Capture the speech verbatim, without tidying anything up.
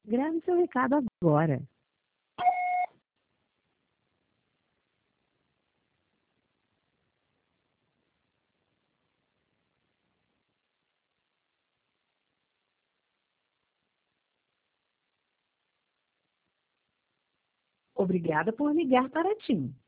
Grave seu recado agora. Obrigada por ligar para a TIM.